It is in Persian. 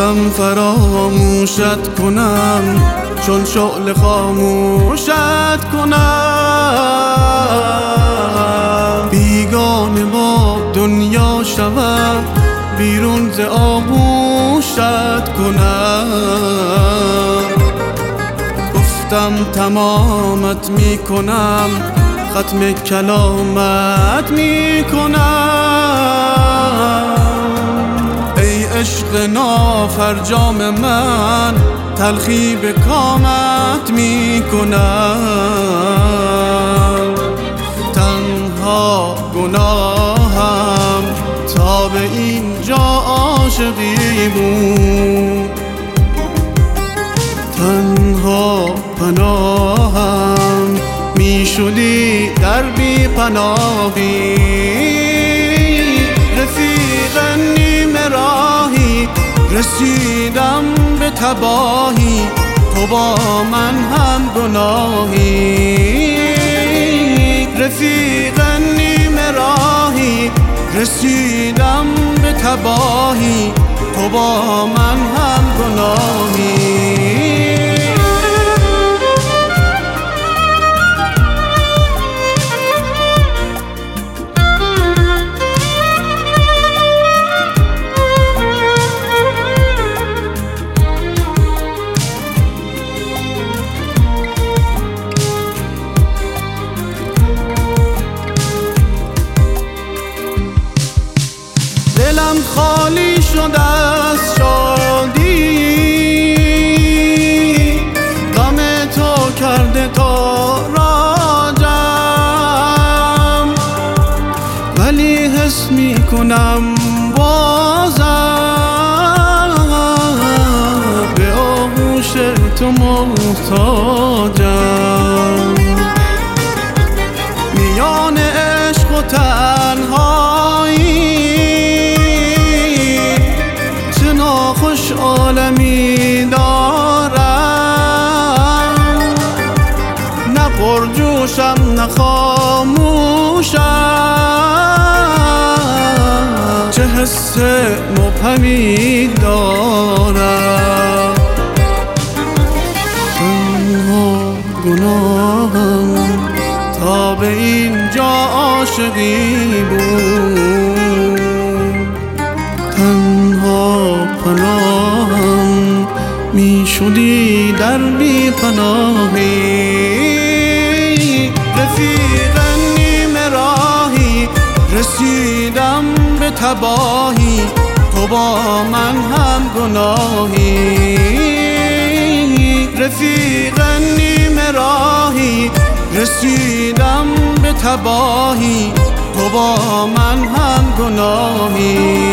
گفتم فراموشت کنم، چون شعله خاموشت کنم. بیگانه با دنیا شوم، بیرون ز آغوشت کنم. گفتم تمامت می کنم، ختم کلامت می کنم. ای عشق نافرجام من، تلخی به کامت می کنم. تنها گناهم تا به اینجا عاشقی بود، تنها پناهم می شدی در بی پناهی. رفیق نیمه راهی رسیدم به تباهی، تو با من هم گناهی. رفیق نیمه راهی رسیدم به تباهی، تو با من هم گناهی. دلم خالی شده از شادی، غم تو کرده تاراجم، ولی حس می کنم بازم به آغوش تو محتاجم. میان عشق و تنهایی خوش عالمی دارم، نه پرجوشم نه خاموشم، چه حس مبهمی دارم. تنها گناهم تا به اینجا عاشقی بود، تنها پناهم می شدی در بی پناهی. رفیق نیمه راهی رسیدم به تباهی، تو با من هم گناهی. رفیق نیمه راهی رسیدم به تباهی، تو با من هم گناهی.